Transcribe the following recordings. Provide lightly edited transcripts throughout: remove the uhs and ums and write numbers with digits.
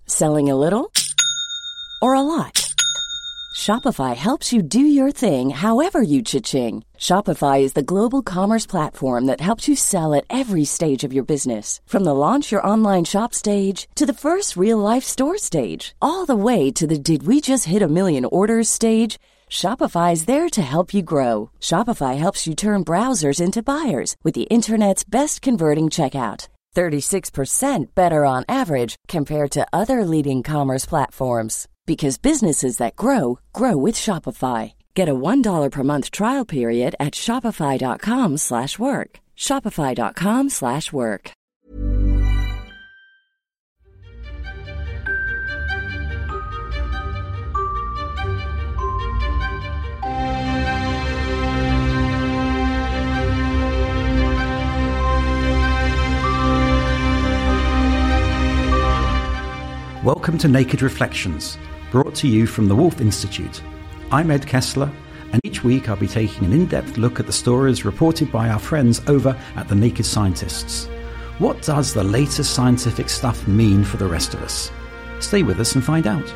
Selling a little or a lot? Shopify helps you do your thing however you cha-ching. Shopify is the global commerce platform that helps you sell at every stage of your business. From the launch your online shop stage to the first real-life store stage, all the way to the did we just hit a million orders stage. Shopify is there to help you grow. Shopify helps you turn browsers into buyers with the internet's best converting checkout. 36% better on average compared to other leading commerce platforms. Because businesses that grow, grow with Shopify. Get a $1 per month trial period at shopify.com/work. Shopify.com/work. Welcome to Naked Reflections, brought to you from the Wolf Institute. I'm Ed Kessler, and each week I'll be taking an in-depth look at the stories reported by our friends over at The Naked Scientists. What does the latest scientific stuff mean for the rest of us? Stay with us and find out.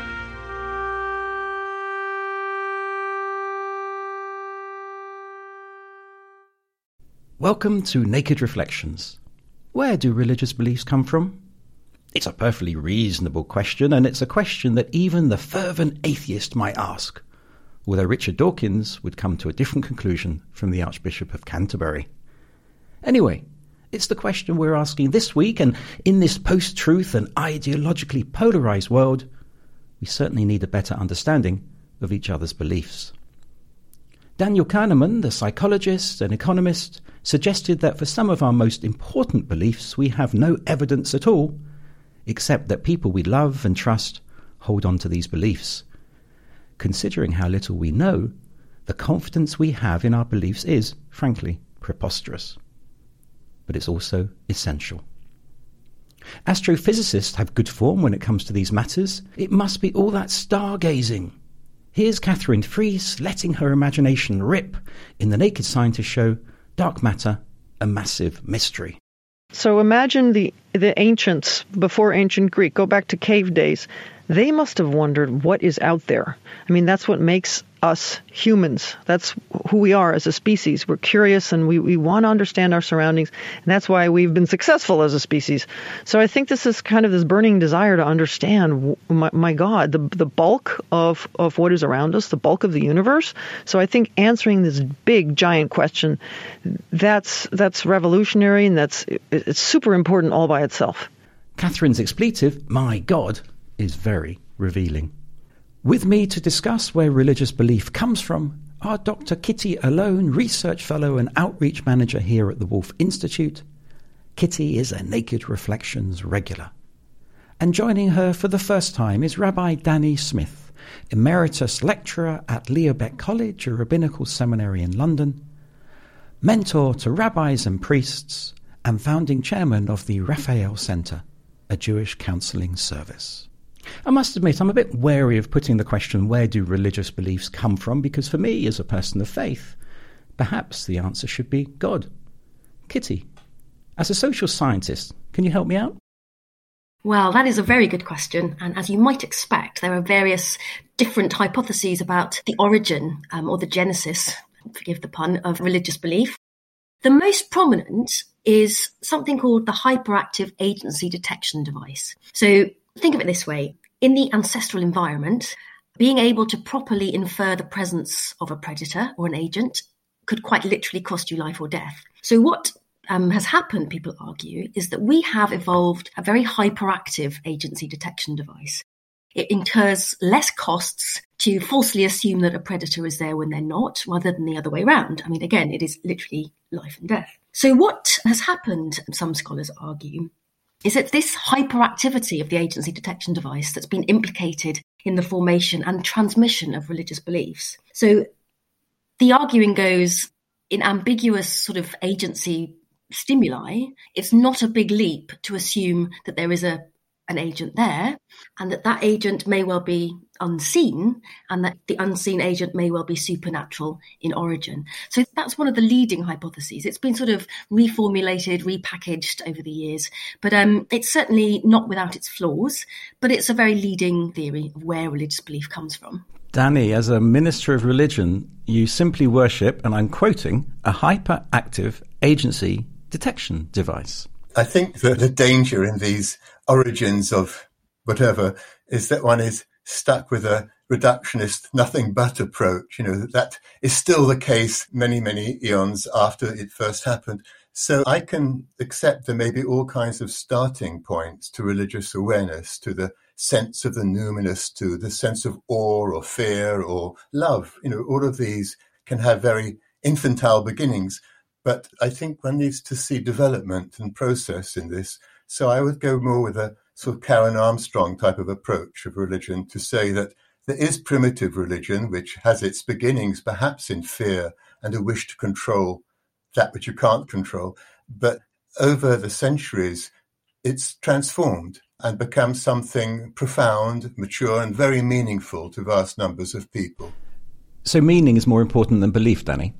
Welcome to Naked Reflections. Where do religious beliefs come from? It's a perfectly reasonable question, and it's a question that even the fervent atheist might ask, although Richard Dawkins would come to a different conclusion from the Archbishop of Canterbury. Anyway, it's the question we're asking this week, and in this post-truth and ideologically polarised world, we certainly need a better understanding of each other's beliefs. Daniel Kahneman, the psychologist and economist, suggested that for some of our most important beliefs we have no evidence at all, except that people we love and trust hold on to these beliefs. Considering how little we know, the confidence we have in our beliefs is, frankly, preposterous. But it's also essential. Astrophysicists have good form when it comes to these matters. It must be all that stargazing. Here's Catherine Fries letting her imagination rip in the Naked Scientist show, Dark Matter, A Massive Mystery. So imagine the ancients, before ancient Greek, go back to cave days. They must have wondered what is out there. I mean, that's what makes us humans. That's who we are as a species. We're curious and we want to understand our surroundings. And that's why we've been successful as a species. So I think this is kind of this burning desire to understand, my God, the bulk of what is around us, the bulk of the universe. So I think answering this big, giant question, that's revolutionary, and it's super important all by itself. Catherine's expletive, my God, is very revealing. With me to discuss where religious belief comes from are Dr. Kitty Alone, Research Fellow and Outreach Manager here at the Wolf Institute. Kitty is a Naked Reflections regular. And joining her for the first time is Rabbi Danny Smith, Emeritus Lecturer at Leobeck College, a rabbinical seminary in London, mentor to rabbis and priests, and founding chairman of the Raphael Center, a Jewish counseling service. I must admit, I'm a bit wary of putting the question, where do religious beliefs come from? Because for me, as a person of faith, perhaps the answer should be God. Kitty, as a social scientist, can you help me out? Well, that is a very good question. And as you might expect, there are various different hypotheses about the origin or the genesis, forgive the pun, of religious belief. The most prominent is something called the hyperactive agency detection device. So think of it this way. In the ancestral environment, being able to properly infer the presence of a predator or an agent could quite literally cost you life or death. So what has happened, people argue, is that we have evolved a very hyperactive agency detection device. It incurs less costs to falsely assume that a predator is there when they're not, rather than the other way around. I mean, again, it is literally life and death. So what has happened, some scholars argue, is that this hyperactivity of the agency detection device that's been implicated in the formation and transmission of religious beliefs. So the arguing goes, in ambiguous sort of agency stimuli, it's not a big leap to assume that there is a an agent there, and that agent may well be unseen, and that the unseen agent may well be supernatural in origin. So that's one of the leading hypotheses. It's been sort of reformulated, repackaged over the years, but it's certainly not without its flaws, but it's a very leading theory of where religious belief comes from. Danny, as a minister of religion, you simply worship, and I'm quoting, a hyperactive agency detection device. I think that the danger in these origins of whatever is that one is stuck with a reductionist nothing but approach. That is still the case many, many eons after it first happened. So I can accept there may be all kinds of starting points to religious awareness, to the sense of the numinous, to the sense of awe or fear or love. All of these can have very infantile beginnings. But I think one needs to see development and process in this. So I would go more with a sort of Karen Armstrong type of approach of religion, to say that there is primitive religion, which has its beginnings perhaps in fear and a wish to control that which you can't control. But over the centuries, it's transformed and become something profound, mature, and very meaningful to vast numbers of people. So meaning is more important than belief, Danny?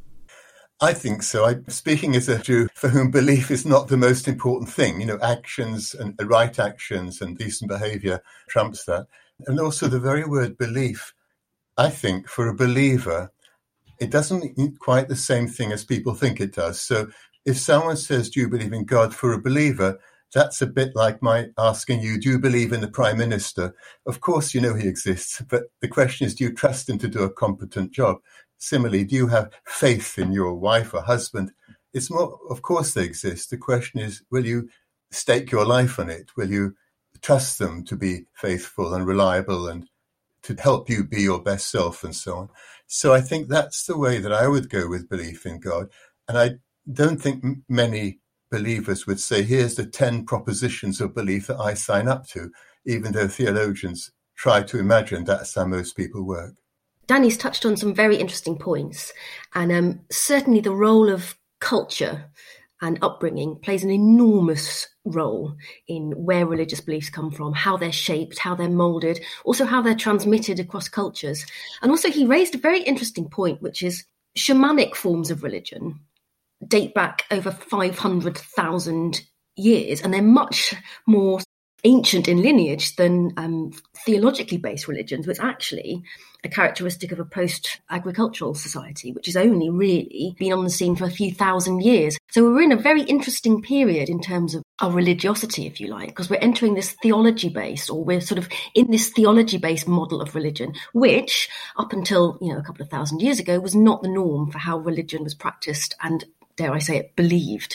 I think so. I'm speaking as a Jew for whom belief is not the most important thing. Actions and right actions and decent behavior trumps that. And also the very word belief, I think for a believer, it doesn't mean quite the same thing as people think it does. So if someone says, do you believe in God, for a believer, that's a bit like my asking you, do you believe in the Prime Minister? Of course, you know he exists, but the question is, do you trust him to do a competent job? Similarly, do you have faith in your wife or husband? It's more, of course they exist. The question is, will you stake your life on it? Will you trust them to be faithful and reliable and to help you be your best self and so on? So I think that's the way that I would go with belief in God. And I don't think many believers would say, here's the 10 propositions of belief that I sign up to, even though theologians try to imagine that's how most people work. Danny's touched on some very interesting points, and certainly the role of culture and upbringing plays an enormous role in where religious beliefs come from, how they're shaped, how they're moulded, also how they're transmitted across cultures. And also he raised a very interesting point, which is shamanic forms of religion date back over 500,000 years, and they're much more ancient in lineage than theologically based religions, which actually a characteristic of a post-agricultural society, which has only really been on the scene for a few thousand years. So we're in a very interesting period in terms of our religiosity, if you like, because we're entering this theology-based, or we're sort of in this theology-based model of religion, which up until, a couple of thousand years ago was not the norm for how religion was practiced and, dare I say it, believed.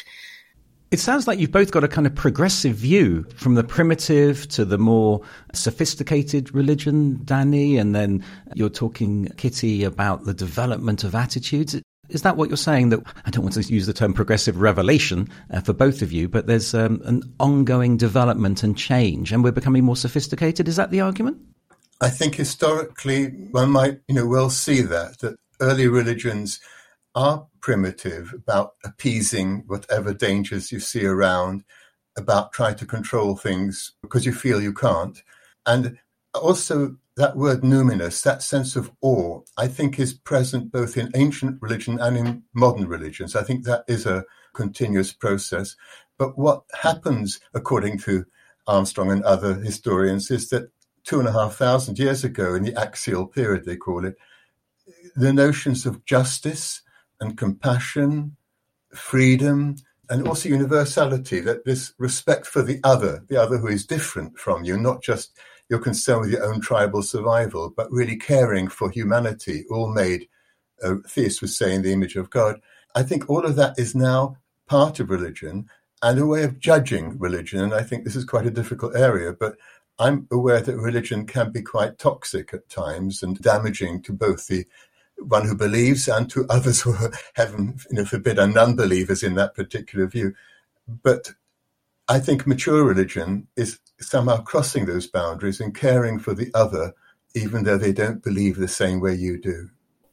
It sounds like you've both got a kind of progressive view, from the primitive to the more sophisticated religion, Danny, and then you're talking, Kitty, about the development of attitudes. Is that what you're saying? That I don't want to use the term progressive revelation for both of you, but there's an ongoing development and change, and we're becoming more sophisticated. Is that the argument? I think historically one might, well see that early religions are primitive, about appeasing whatever dangers you see around, about trying to control things because you feel you can't. And also that word numinous, that sense of awe, I think is present both in ancient religion and in modern religions. I think that is a continuous process. But what happens, according to Armstrong and other historians, is that 2,500 years ago, in the axial period, they call it, the notions of justice and compassion, freedom, and also universality, that this respect for the other who is different from you, not just your concern with your own tribal survival, but really caring for humanity, all made, theists would say, in the image of God. I think all of that is now part of religion and a way of judging religion. And I think this is quite a difficult area, but I'm aware that religion can be quite toxic at times and damaging to both the one who believes and to others who are, heaven forbid, are non-believers in that particular view. But I think mature religion is somehow crossing those boundaries and caring for the other, even though they don't believe the same way you do.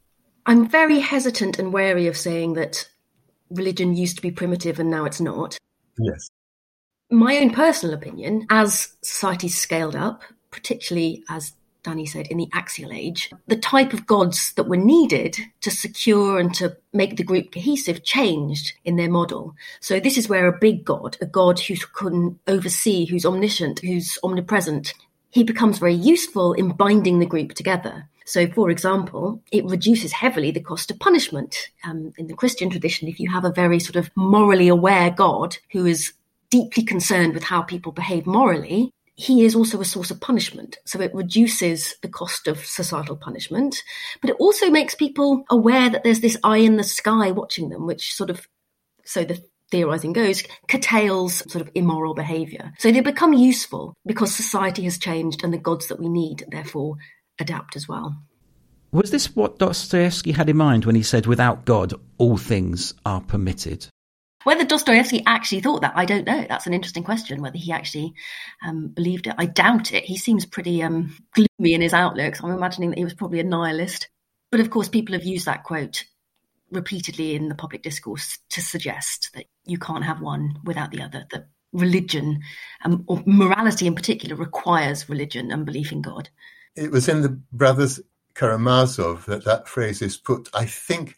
I'm very hesitant and wary of saying that religion used to be primitive and now it's not. Yes. My own personal opinion, as society's scaled up, particularly as Danny said, in the axial age, the type of gods that were needed to secure and to make the group cohesive changed in their model. So this is where a big god, a god who can oversee, who's omniscient, who's omnipresent, he becomes very useful in binding the group together. So, for example, it reduces heavily the cost of punishment. In the Christian tradition, if you have a very sort of morally aware God who is deeply concerned with how people behave morally, he is also a source of punishment. So it reduces the cost of societal punishment, but it also makes people aware that there's this eye in the sky watching them, which sort of, so the theorizing goes, curtails sort of immoral behavior. So they become useful because society has changed and the gods that we need, therefore, adapt as well. Was this what Dostoevsky had in mind when he said, without God, all things are permitted? Whether Dostoevsky actually thought that, I don't know. That's an interesting question, whether he actually believed it. I doubt it. He seems pretty gloomy in his outlook. So I'm imagining that he was probably a nihilist. But of course, people have used that quote repeatedly in the public discourse to suggest that you can't have one without the other, that religion, or morality in particular, requires religion and belief in God. It was in the Brothers Karamazov that phrase is put, I think,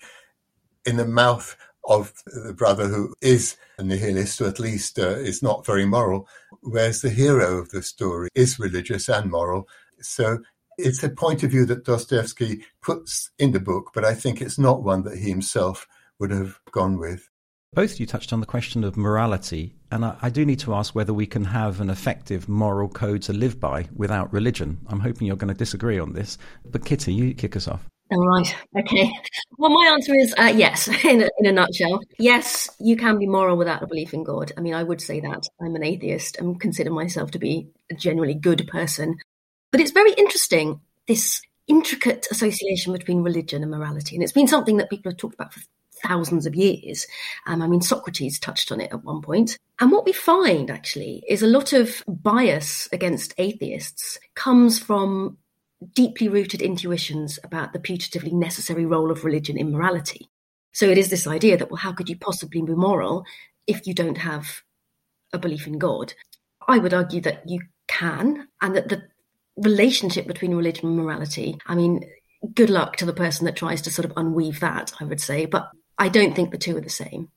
in the mouth of the brother who is a nihilist, or at least is not very moral, whereas the hero of the story is religious and moral. So it's a point of view that Dostoevsky puts in the book, but I think it's not one that he himself would have gone with. Both of you touched on the question of morality, and I do need to ask whether we can have an effective moral code to live by without religion. I'm hoping you're going to disagree on this, but Kitty, you kick us off. All right. Okay. Well, my answer is yes, in a nutshell. Yes, you can be moral without a belief in God. I mean, I would say that. I'm an atheist and consider myself to be a generally good person. But it's very interesting, this intricate association between religion and morality. And it's been something that people have talked about for thousands of years. I mean, Socrates touched on it at one point. And what we find, actually, is a lot of bias against atheists comes from deeply rooted intuitions about the putatively necessary role of religion in morality. So it is this idea that, well, how could you possibly be moral if you don't have a belief in God? I would argue that you can, and that the relationship between religion and morality, I mean, good luck to the person that tries to sort of unweave that, I would say, but I don't think the two are the same.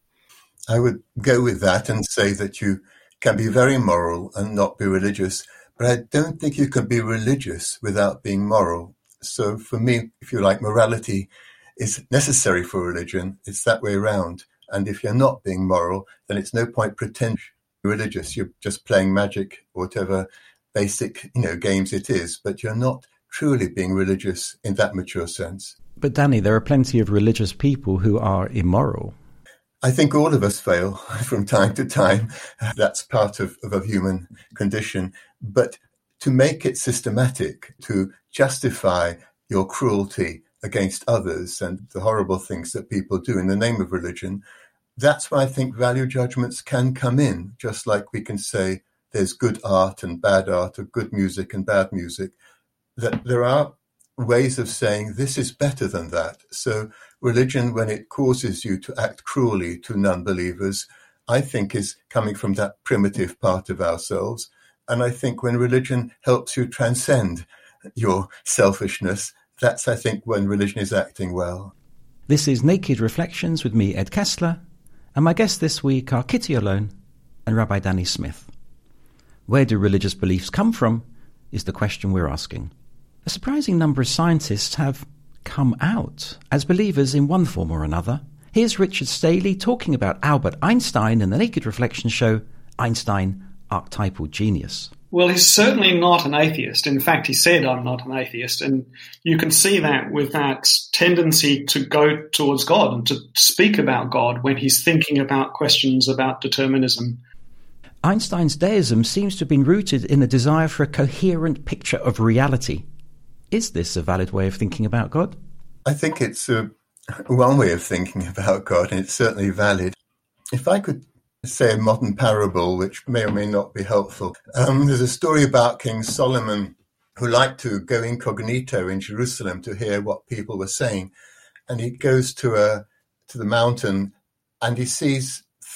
I would go with that and say that you can be very moral and not be religious, but I don't think you can be religious without being moral. So for me, if you like, morality is necessary for religion. It's that way around. And if you're not being moral, then it's no point pretending you're religious. You're just playing magic or whatever basic, games it is, but you're not truly being religious in that mature sense. But Danny, there are plenty of religious people who are immoral. I think all of us fail from time to time. That's part of a human condition. But to make it systematic, to justify your cruelty against others and the horrible things that people do in the name of religion, that's why I think value judgments can come in, just like we can say there's good art and bad art, or good music and bad music, that there are ways of saying this is better than that. So religion, when it causes you to act cruelly to non-believers, I think is coming from that primitive part of ourselves. And I think when religion helps you transcend your selfishness, that's, I think, when religion is acting well. This is Naked Reflections with me, Ed Kessler, and my guests this week are Kitty Alone and Rabbi Danny Smith. Where do religious beliefs come from is the question we're asking. A surprising number of scientists have come out as believers in one form or another. Here's Richard Staley talking about Albert Einstein in the Naked Reflection show, Einstein, Archetypal Genius. Well, he's certainly not an atheist. In fact, he said, I'm not an atheist. And you can see that with that tendency to go towards God and to speak about God when he's thinking about questions about determinism. Einstein's deism seems to have been rooted in a desire for a coherent picture of reality. Is this a valid way of thinking about God? I think it's one way of thinking about God, and it's certainly valid. If I could say a modern parable, which may or may not be helpful. There's a story about King Solomon, who liked to go incognito in Jerusalem to hear what people were saying. And he goes to the mountain and he sees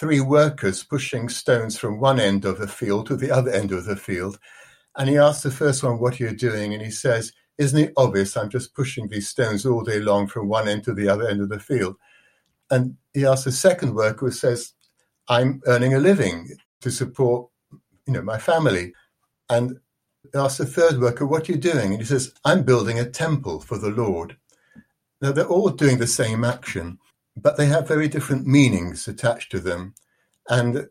three workers pushing stones from one end of the field to the other end of the field. And he asks the first one, what are you doing? And he says, isn't it obvious I'm just pushing these stones all day long from one end to the other end of the field? And he asks the second worker, who says, I'm earning a living to support, my family. And he asks the third worker, what are you doing? And he says, I'm building a temple for the Lord. Now, they're all doing the same action, but they have very different meanings attached to them. And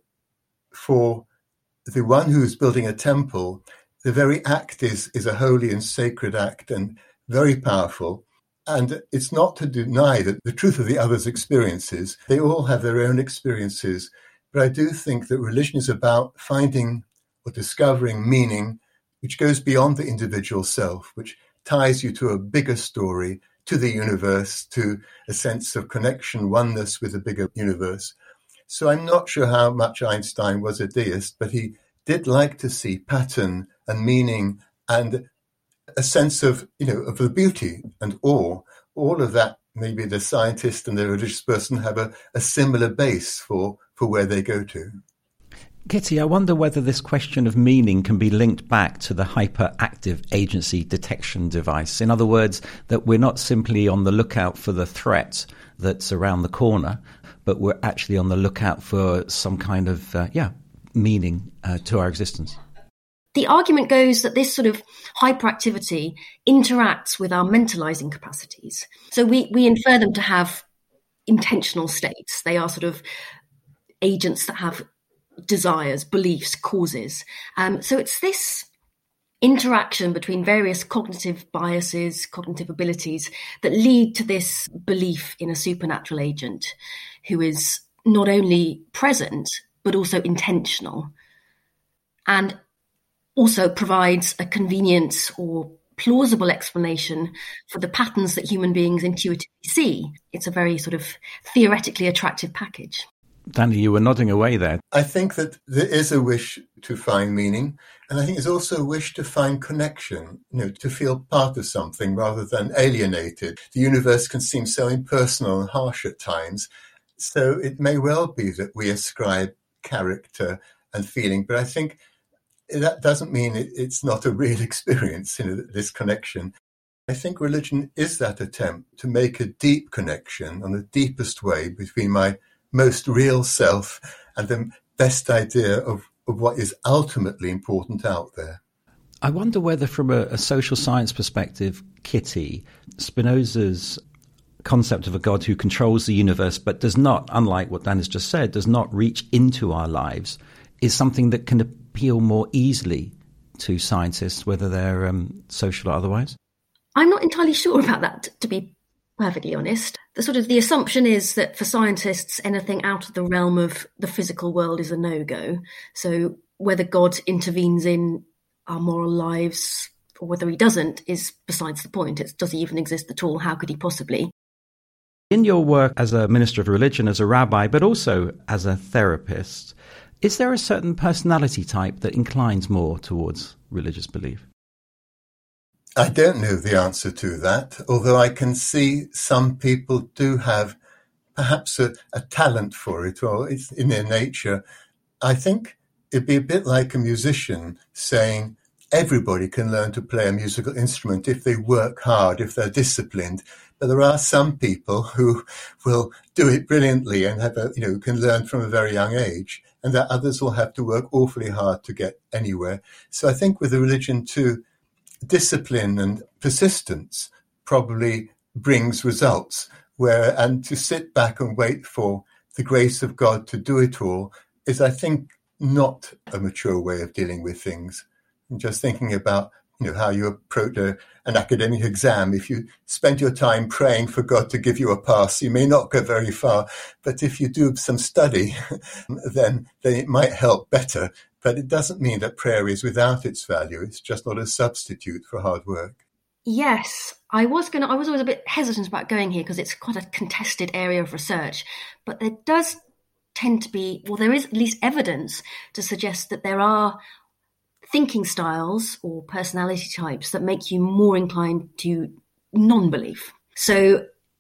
for the one who's building a temple, the very act is a holy and sacred act and very powerful. And it's not to deny that the truth of the other's experiences. They all have their own experiences. But I do think that religion is about finding or discovering meaning which goes beyond the individual self, which ties you to a bigger story, to the universe, to a sense of connection, oneness with a bigger universe. So I'm not sure how much Einstein was a deist, but he did like to see pattern and meaning and a sense of, of the beauty and awe. All of that, maybe the scientist and the religious person have a similar base for where they go to. Kitty, I wonder whether this question of meaning can be linked back to the hyperactive agency detection device. In other words, that we're not simply on the lookout for the threat that's around the corner, but we're actually on the lookout for some kind of, meaning to our existence. The argument goes that this sort of hyperactivity interacts with our mentalizing capacities. So we infer them to have intentional states. They are sort of agents that have desires, beliefs, causes. So it's this interaction between various cognitive biases, cognitive abilities that lead to this belief in a supernatural agent who is not only present, but also intentional, and also provides a convenient or plausible explanation for the patterns that human beings intuitively see. It's a very sort of theoretically attractive package. Danny, you were nodding away there. I think that there is a wish to find meaning, and I think there's also a wish to find connection, to feel part of something rather than alienated. The universe can seem so impersonal and harsh at times, so it may well be that we ascribe character and feeling, but I think that doesn't mean it's not a real experience, this connection. I think religion is that attempt to make a deep connection on the deepest way between my most real self and the best idea of what is ultimately important out there. I wonder whether from a social science perspective, Kitty, Spinoza's concept of a God who controls the universe but does not, unlike what Dan has just said, does not reach into our lives, is something that can appeal more easily to scientists, whether they're social or otherwise? I'm not entirely sure about that, to be perfectly honest. The assumption is that for scientists, anything out of the realm of the physical world is a no-go. So whether God intervenes in our moral lives or whether he doesn't is besides the point. Does he even exist at all? How could he possibly? In your work as a minister of religion, as a rabbi, but also as a therapist, is there a certain personality type that inclines more towards religious belief? I don't know the answer to that, although I can see some people do have perhaps a talent for it, or it's in their nature. I think it'd be a bit like a musician saying everybody can learn to play a musical instrument if they work hard, if they're disciplined. But there are some people who will do it brilliantly and can learn from a very young age, and that others will have to work awfully hard to get anywhere. So I think with the religion too, discipline and persistence probably brings results, and to sit back and wait for the grace of God to do it all is, I think, not a mature way of dealing with things. I'm just thinking about how you approach an academic exam. If you spend your time praying for God to give you a pass, you may not go very far. But if you do some study, then it might help better. But it doesn't mean that prayer is without its value. It's just not a substitute for hard work. Yes, I was always a bit hesitant about going here because it's quite a contested area of research. But there does tend to be, there is at least evidence to suggest that there are thinking styles or personality types that make you more inclined to non-belief. So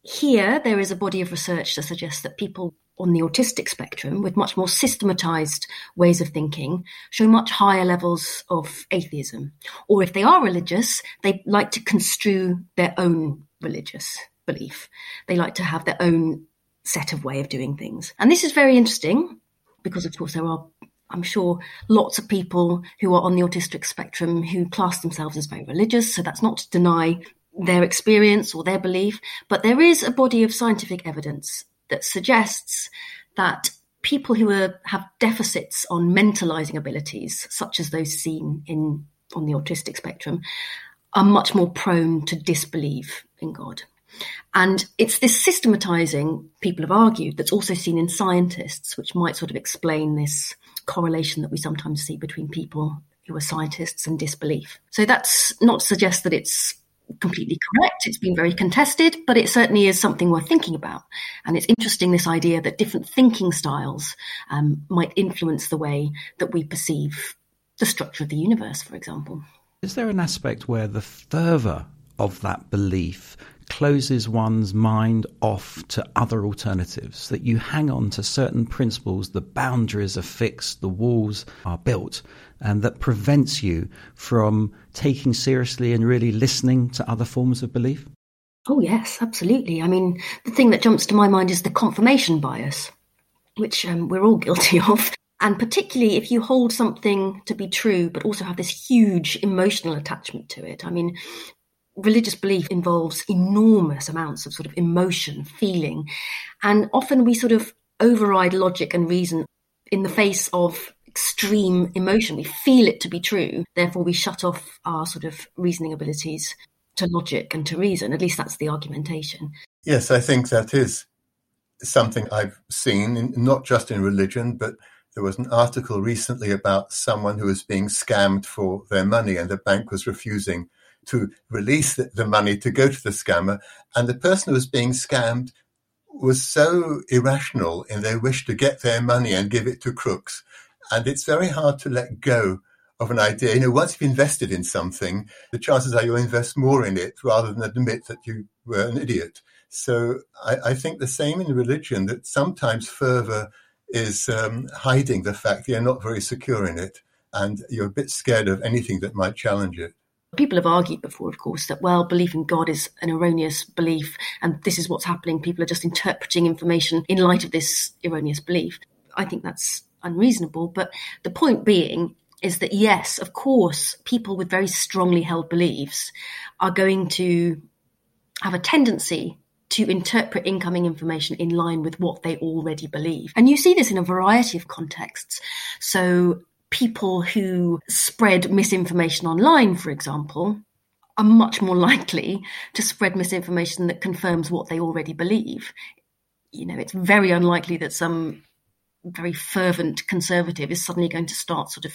Here, there is a body of research that suggests that people on the autistic spectrum with much more systematized ways of thinking show much higher levels of atheism. Or if they are religious, they like to construe their own religious belief. They like to have their own set of way of doing things. And this is very interesting because, of course, there are, I'm sure, lots of people who are on the autistic spectrum who class themselves as very religious. So that's not to deny their experience or their belief. But there is a body of scientific evidence that suggests that people who have deficits on mentalizing abilities, such as those seen on the autistic spectrum, are much more prone to disbelieve in God. And it's this systematizing, people have argued, that's also seen in scientists, which might sort of explain this correlation that we sometimes see between people who are scientists and disbelief. So that's not to suggest that it's completely correct. It's been very contested, but it certainly is something worth thinking about. And it's interesting, this idea that different thinking styles might influence the way that we perceive the structure of the universe, for example. Is there an aspect where the fervour of that belief closes one's mind off to other alternatives, that you hang on to certain principles, the boundaries are fixed, the walls are built, and that prevents you from taking seriously and really listening to other forms of belief? Oh, yes, absolutely. I mean, the thing that jumps to my mind is the confirmation bias, which we're all guilty of. And particularly if you hold something to be true, but also have this huge emotional attachment to it. I mean, religious belief involves enormous amounts of sort of emotion, feeling, and often we sort of override logic and reason in the face of extreme emotion. We feel it to be true, therefore we shut off our sort of reasoning abilities to logic and to reason. At least that's the argumentation. Yes, I think that is something I've seen, not just in religion, but there was an article recently about someone who was being scammed for their money and the bank was refusing to release the money to go to the scammer. And the person who was being scammed was so irrational in their wish to get their money and give it to crooks. And it's very hard to let go of an idea. You know, once you've invested in something, the chances are you'll invest more in it rather than admit that you were an idiot. So I think the same in religion, that sometimes fervour is hiding the fact that you're not very secure in it and you're a bit scared of anything that might challenge it. People have argued before, of course, that, well, belief in God is an erroneous belief and this is what's happening. People are just interpreting information in light of this erroneous belief. I think that's unreasonable. But the point being is that, yes, of course, people with very strongly held beliefs are going to have a tendency to interpret incoming information in line with what they already believe. And you see this in a variety of contexts. So people who spread misinformation online, for example, are much more likely to spread misinformation that confirms what they already believe. You know, it's very unlikely that some very fervent conservative is suddenly going to start sort of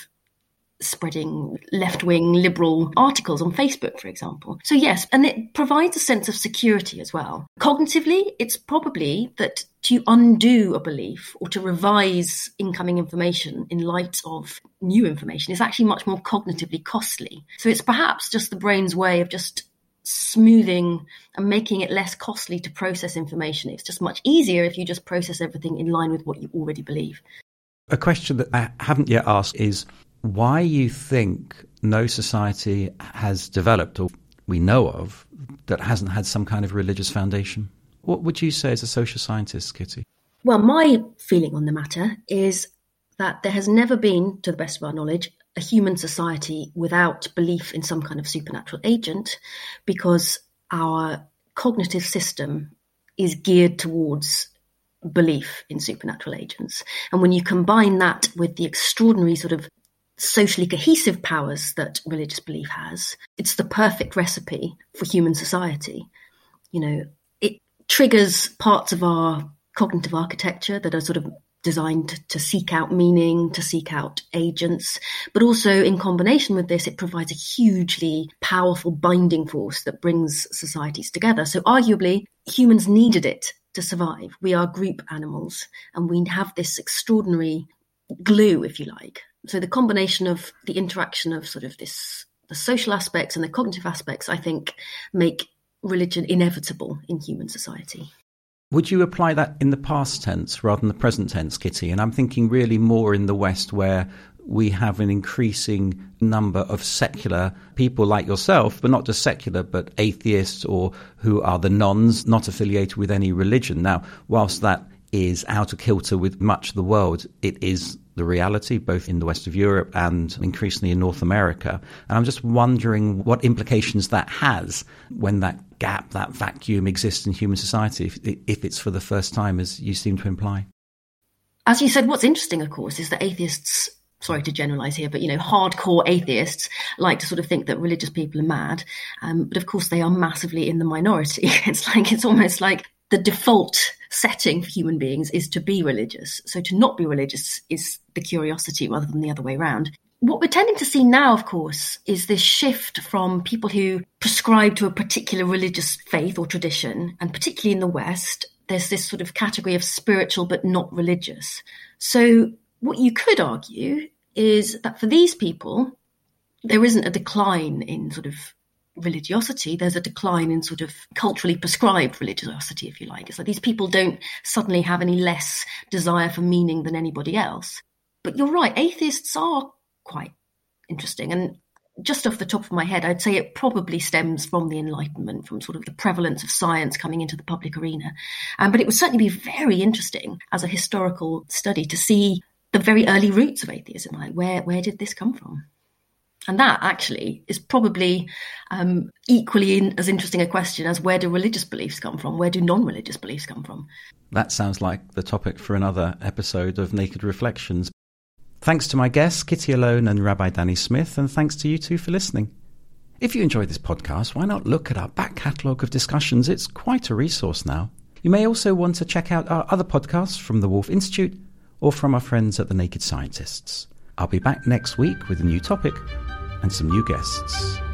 spreading left-wing liberal articles on Facebook, for example. So yes, and it provides a sense of security as well. Cognitively, it's probably that to undo a belief or to revise incoming information in light of new information is actually much more cognitively costly. So it's perhaps just the brain's way of just smoothing and making it less costly to process information. It's just much easier if you just process everything in line with what you already believe. A question that I haven't yet asked is why you think no society has developed, or we know of, that hasn't had some kind of religious foundation. What would you say as a social scientist, Kitty? Well, my feeling on the matter is that there has never been, to the best of our knowledge, a human society without belief in some kind of supernatural agent, because our cognitive system is geared towards belief in supernatural agents. And when you combine that with the extraordinary sort of socially cohesive powers that religious belief has, it's the perfect recipe for human society. You know, it triggers parts of our cognitive architecture that are sort of designed to seek out meaning, to seek out agents, but also in combination with this, it provides a hugely powerful binding force that brings societies together. So arguably, humans needed it to survive. We are group animals and we have this extraordinary glue, if you like. So the combination of the interaction of sort of this, the social aspects and the cognitive aspects, I think, make religion inevitable in human society. Would you apply that in the past tense rather than the present tense, Kitty? And I'm thinking really more in the West, where we have an increasing number of secular people like yourself, but not just secular, but atheists or who are the nones, not affiliated with any religion. Now, whilst that is out of kilter with much of the world, it is the reality, both in the west of Europe and increasingly in North America. And I'm just wondering what implications that has when that gap, that vacuum exists in human society, if it's for the first time, as you seem to imply. As you said, what's interesting, of course, is that atheists, sorry to generalize here, but, hardcore atheists like to sort of think that religious people are mad. But of course, they are massively in the minority. It's almost like the default setting for human beings is to be religious. So to not be religious is the curiosity rather than the other way around. What we're tending to see now, of course, is this shift from people who prescribe to a particular religious faith or tradition, and particularly in the West, there's this sort of category of spiritual but not religious. So what you could argue is that for these people, there isn't a decline in sort of religiosity, there's a decline in sort of culturally prescribed religiosity, if you like. It's like these people don't suddenly have any less desire for meaning than anybody else. But you're right, atheists are quite interesting. And just off the top of my head, I'd say it probably stems from the Enlightenment, from sort of the prevalence of science coming into the public arena. But it would certainly be very interesting as a historical study to see the very early roots of atheism. Like, where did this come from? And that actually is probably equally as interesting a question as where do religious beliefs come from? Where do non-religious beliefs come from? That sounds like the topic for another episode of Naked Reflections. Thanks to my guests, Kitty Alone and Rabbi Danny Smith, and thanks to you two for listening. If you enjoyed this podcast, why not look at our back catalogue of discussions? It's quite a resource now. You may also want to check out our other podcasts from the Wolf Institute or from our friends at the Naked Scientists. I'll be back next week with a new topic and some new guests.